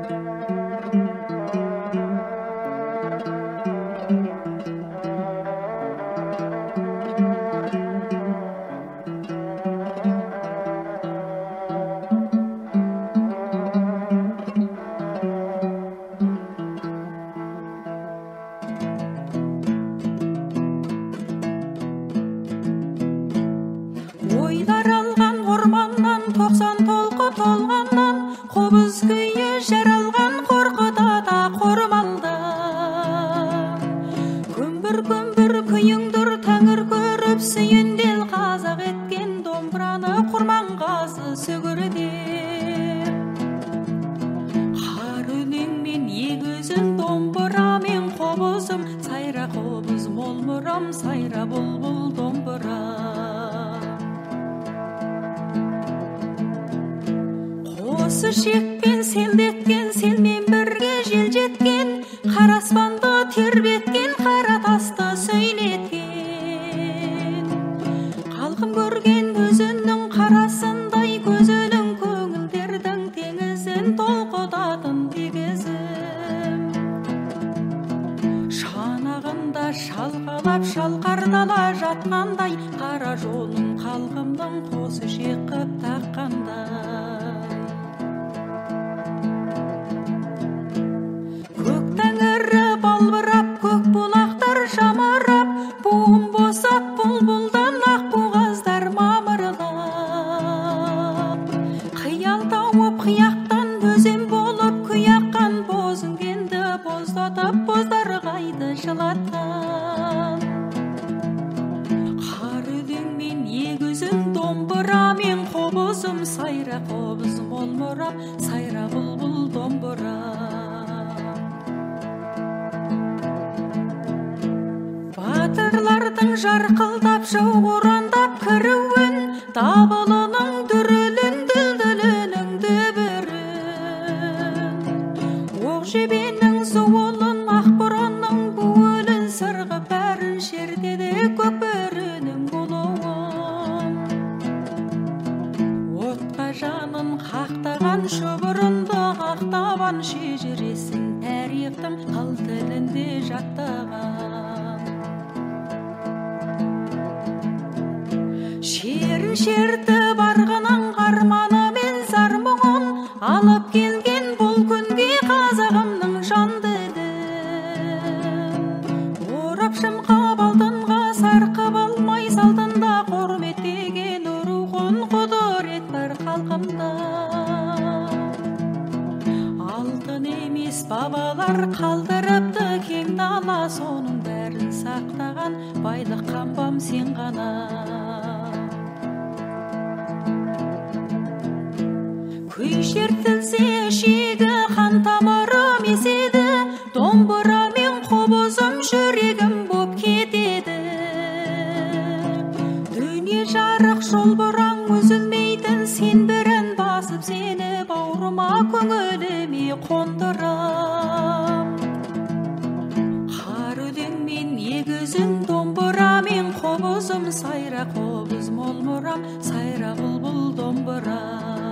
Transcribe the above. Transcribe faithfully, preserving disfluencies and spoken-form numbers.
Ойлар алған орманнан, тоқсан толқы толғаннан, қобыз күйі жаралған қорқытада қормалда. Күмбір-күмбір күйіңдір тәңір көріп сүйіндел, қазақ еткен домбыраны құрманғазы сөгірдеп. Қар өлеңмен егізін домбырамен қобызым, сайра қобыз мол мұрам, сайра бұлбұл домбыра. Осы шекпен селдеткен, селмен бірге желжеткен, қара аспанды тербеткен, қара тасты сөйлеткен. Қалқым көрген өзінің қарасындай, көзінің көңілдердің теңізін толқытатын тегізім. Шанағында шалқалап шалқардала жатқандай, қара жолын қалқымның қосы шеқіп таққандай. Балбырап көк бұлақтар жамырап, буым босап бұлбұлдан ақ буғаздар мамырлап. Қиял тауып қияқтан өзен болып күйаққан, бозінгенді боздатып боздар қайды жылатқан. Қар өлеңмен егізін домбырамен қобызым, сайра қобыз мол мұрам, сайра бұлбұл домбыра. Батырлардың жарқылдап жау орандап кіруін, дабылының дүрілін, дүлдүлінің дүбірін, оқ жебенің зуылын, ақ боранның буылын, сырғы бәрін шертеді көпірінің болуын. Отқа жанын қақтаған шұбырынды ақтабан, шежіресін тарихтың қыл тілінде жаттаған. Шерін шерті барғының арманы мен зар мұңын, алып келген бұл күнге қазағымның жан ділін. Орап шымқап алтынға сарқып алмай салтында, құрметтеген рухын құдырет бар халқымда. Алтын емес бабалар қалдырыпты кең дала, соның бәрін сақтаған байлық қамбам сен ғана. Күй шертілсе ішегі, қан тамырым еседі, домбырамен қобызым жүрегім боп кетеді. Дүние жарық жол бұраң үзілмейтін, сен бірін басып сені бауырыма көңіліме қондырам. Қар өлеңмен егізін домбырамен қобызым, сайра қобыз мол мұрам, сайра бұлбұл домбыра.